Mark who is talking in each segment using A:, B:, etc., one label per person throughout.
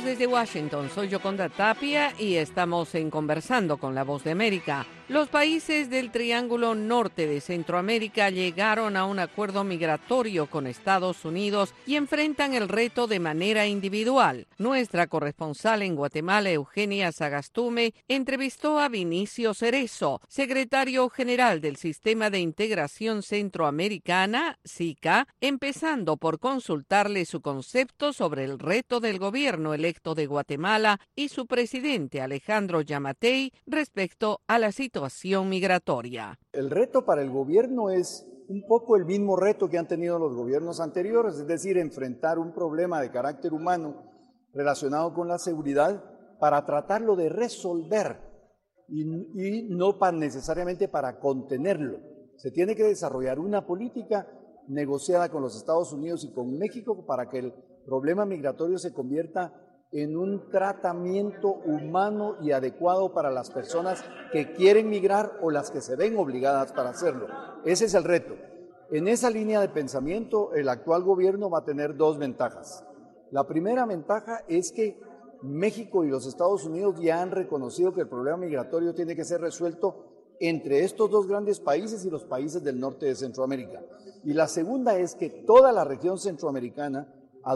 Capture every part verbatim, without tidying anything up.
A: desde Washington, soy Yoconda Tapia y estamos en Conversando con la Voz de América. Los países del Triángulo Norte de Centroamérica llegaron a un acuerdo migratorio con Estados Unidos y enfrentan el reto de manera individual. Nuestra corresponsal en Guatemala, Eugenia Sagastume, entrevistó a Vinicio Cerezo, secretario general del Sistema de Integración Centroamericana, SICA, empezando por consultarle su concepto sobre el reto del gobierno electo de Guatemala y su presidente, Alejandro Yamatei, respecto a la situación situación migratoria.
B: El reto para el gobierno es un poco el mismo reto que han tenido los gobiernos anteriores, es decir, enfrentar un problema de carácter humano relacionado con la seguridad para tratarlo de resolver y, y no para, necesariamente para contenerlo. Se tiene que desarrollar una política negociada con los Estados Unidos y con México para que el problema migratorio se convierta en un tratamiento humano y adecuado para las personas que quieren migrar o las que se ven obligadas para hacerlo. Ese es el reto. En esa línea de pensamiento, el actual gobierno va a tener dos ventajas. La primera ventaja es que México y los Estados Unidos ya han reconocido que el problema migratorio tiene que ser resuelto entre estos dos grandes países y los países del norte de Centroamérica. Y la segunda es que toda la región centroamericana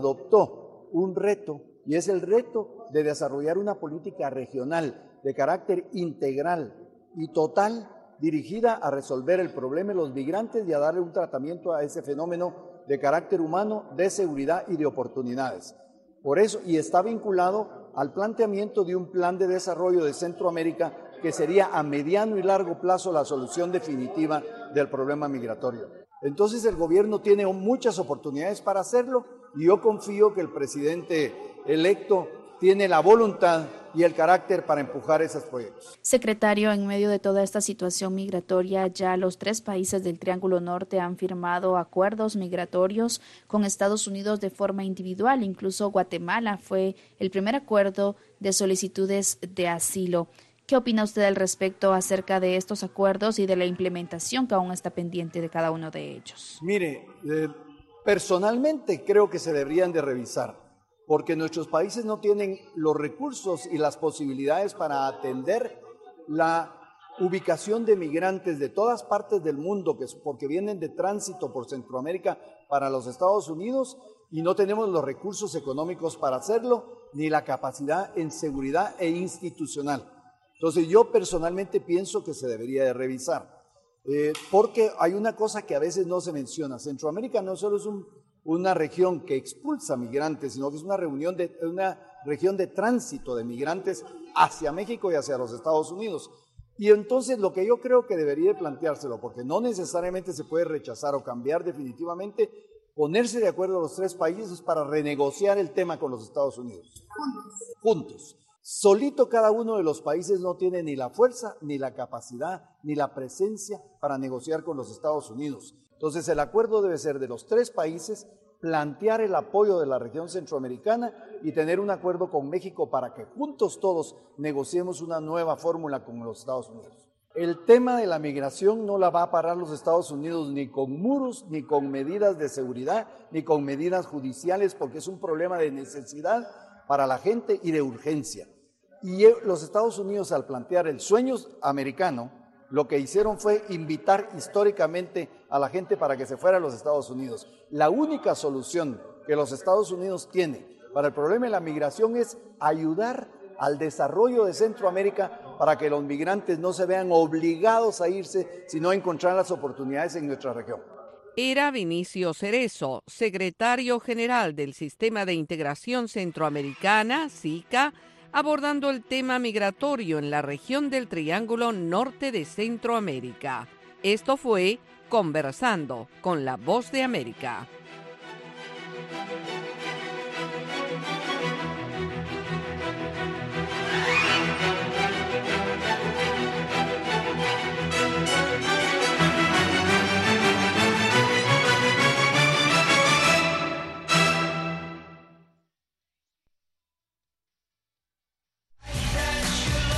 B: adoptó un reto, y es el reto de desarrollar una política regional de carácter integral y total dirigida a resolver el problema de los migrantes y a darle un tratamiento a ese fenómeno de carácter humano, de seguridad y de oportunidades. Por eso, y está vinculado al planteamiento de un plan de desarrollo de Centroamérica que sería a mediano y largo plazo la solución definitiva del problema migratorio. Entonces el gobierno tiene muchas oportunidades para hacerlo y yo confío que el presidente electo tiene la voluntad y el carácter para empujar esos proyectos.
C: Secretario, en medio de toda esta situación migratoria, ya los tres países del Triángulo Norte han firmado acuerdos migratorios con Estados Unidos de forma individual. Incluso Guatemala fue el primer acuerdo de solicitudes de asilo. ¿Qué opina usted al respecto acerca de estos acuerdos y de la implementación que aún está pendiente de cada uno de ellos?
B: Mire, eh, personalmente creo que se deberían de revisar, porque nuestros países no tienen los recursos y las posibilidades para atender la ubicación de migrantes de todas partes del mundo, que es porque vienen de tránsito por Centroamérica para los Estados Unidos, y no tenemos los recursos económicos para hacerlo, ni la capacidad en seguridad e institucional. Entonces yo personalmente pienso que se debería de revisar, eh, porque hay una cosa que a veces no se menciona. Centroamérica no solo es un, una región que expulsa migrantes, sino que es una, reunión de, una región de tránsito de migrantes hacia México y hacia los Estados Unidos. Y entonces lo que yo creo que debería de planteárselo, porque no necesariamente se puede rechazar o cambiar definitivamente, ponerse de acuerdo los tres países para renegociar el tema con los Estados Unidos. Juntos. Juntos. Solito cada uno de los países no tiene ni la fuerza, ni la capacidad, ni la presencia para negociar con los Estados Unidos. Entonces el acuerdo debe ser de los tres países, plantear el apoyo de la región centroamericana y tener un acuerdo con México para que juntos todos negociemos una nueva fórmula con los Estados Unidos. El tema de la migración no la va a parar los Estados Unidos ni con muros, ni con medidas de seguridad, ni con medidas judiciales, porque es un problema de necesidad para la gente y de urgencia. Y los Estados Unidos, al plantear el sueño americano, lo que hicieron fue invitar históricamente a la gente para que se fuera a los Estados Unidos. La única solución que los Estados Unidos tiene para el problema de la migración es ayudar al desarrollo de Centroamérica para que los migrantes no se vean obligados a irse, sino a encontrar las oportunidades en nuestra región.
A: Era Vinicio Cerezo, secretario general del Sistema de Integración Centroamericana, SICA, abordando el tema migratorio en la región del Triángulo Norte de Centroamérica. Esto fue Conversando con la Voz de América.